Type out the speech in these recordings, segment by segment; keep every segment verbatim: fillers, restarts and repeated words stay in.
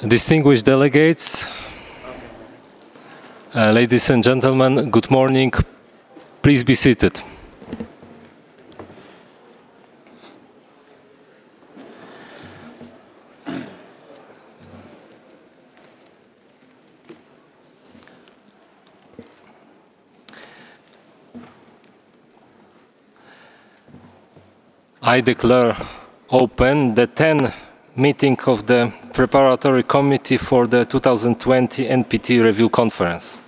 Distinguished delegates, uh, ladies and gentlemen, good morning. Please be seated. I declare open the tenth meeting of the Preparatory Committee for the two thousand twenty N P T Review Conference.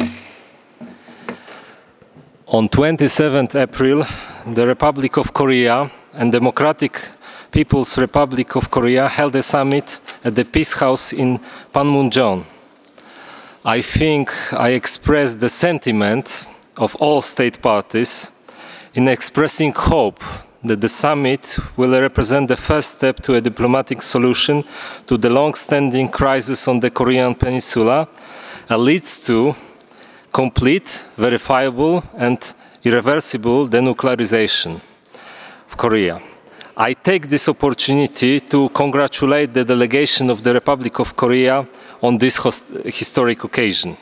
On twenty-seventh April, the Republic of Korea and Democratic People's Republic of Korea held a summit at the Peace House in Panmunjom. I think I expressed the sentiment of all state parties in expressing hope that the summit will represent the first step to a diplomatic solution to the long-standing crisis on the Korean Peninsula and leads to complete, verifiable and irreversible denuclearization of Korea. I take this opportunity to congratulate the delegation of the Republic of Korea on this historic occasion.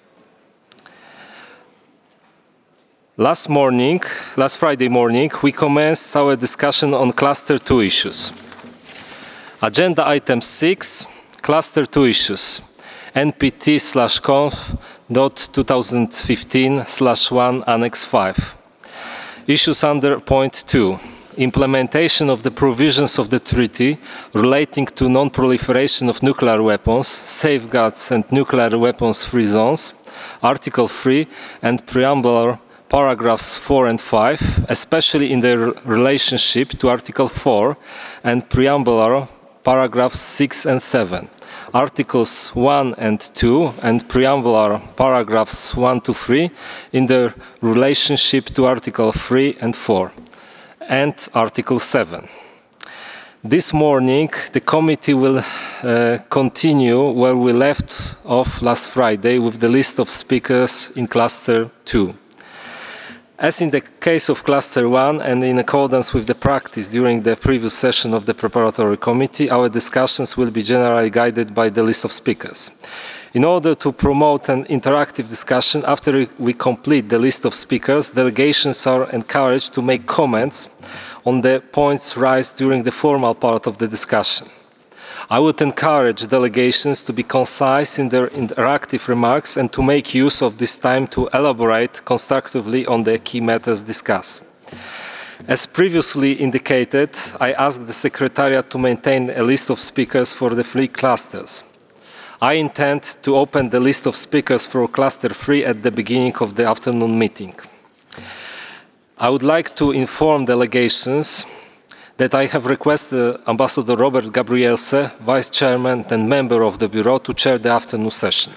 Last morning, last Friday morning, we commenced our discussion on Cluster two issues. Agenda item six, Cluster two issues, N P T slash conf dot twenty fifteen slash one Annex five. Issues under point two, implementation of the provisions of the treaty relating to non-proliferation of nuclear weapons, safeguards and nuclear weapons-free zones, Article three and preambular paragraphs four and five, especially in their relationship to Article four and preambular paragraphs six and seven, Articles one and two and preambular paragraphs one to three in their relationship to Article three and four, and Article seven. This morning, the committee will uh, continue where we left off last Friday with the list of speakers in Cluster two. As in the case of Cluster one and in accordance with the practice during the previous session of the Preparatory Committee, our discussions will be generally guided by the list of speakers. In order to promote an interactive discussion, after we complete the list of speakers, delegations are encouraged to make comments on the points raised during the formal part of the discussion. I would encourage delegations to be concise in their interactive remarks and to make use of this time to elaborate constructively on the key matters discussed. As previously indicated, I asked the Secretariat to maintain a list of speakers for the three clusters. I intend to open the list of speakers for Cluster three at the beginning of the afternoon meeting. I would like to inform delegations that I have requested Ambassador Robert Gabrielse, Vice Chairman and Member of the Bureau, to chair the afternoon session.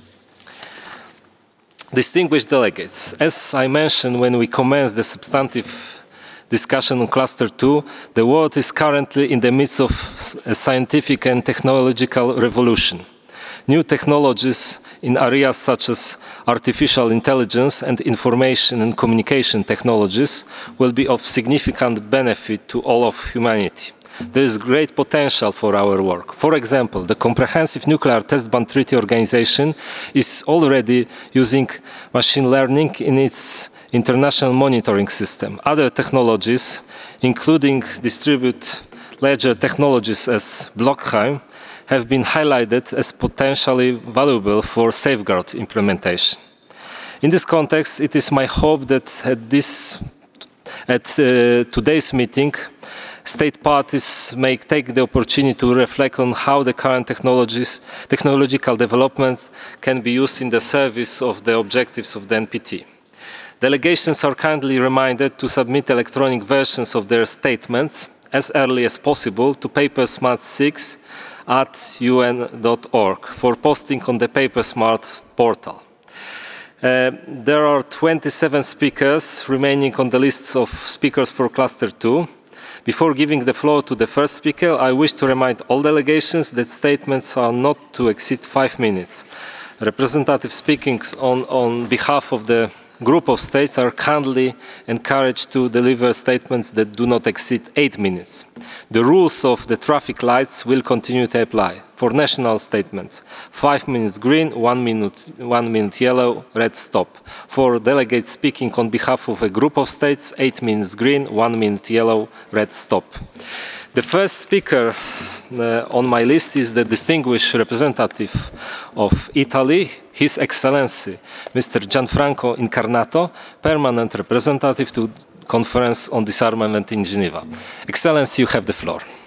Distinguished delegates, as I mentioned when we commenced the substantive discussion on Cluster two, the world is currently in the midst of a scientific and technological revolution. New technologies in areas such as artificial intelligence and information and communication technologies will be of significant benefit to all of humanity. There is great potential for our work. For example, the Comprehensive Nuclear Test Ban Treaty Organization is already using machine learning in its international monitoring system. Other technologies, including distributed ledger technologies as blockchain, have been highlighted as potentially valuable for safeguard implementation. In this context, it is my hope that at, this, at uh, today's meeting, state parties may take the opportunity to reflect on how the current technologies, technological developments can be used in the service of the objectives of the N P T. Delegations are kindly reminded to submit electronic versions of their statements as early as possible to PaperSmart six at U N dot org for posting on the PaperSmart portal. Uh, there are twenty-seven speakers remaining on the list of speakers for Cluster two. Before giving the floor to the first speaker, I wish to remind all delegations that statements are not to exceed five minutes. Representative speaking on, on behalf of the group of states are kindly encouraged to deliver statements that do not exceed eight minutes. The rules of the traffic lights will continue to apply. For national statements, five minutes green, one minute, one minute yellow, red, stop. For delegates speaking on behalf of a group of states, eight minutes green, one minute yellow, red, stop. The first speaker uh, on my list is the distinguished representative of Italy, His Excellency, Mister Gianfranco Incarnato, permanent representative to the Conference on Disarmament in Geneva. Excellency, you have the floor.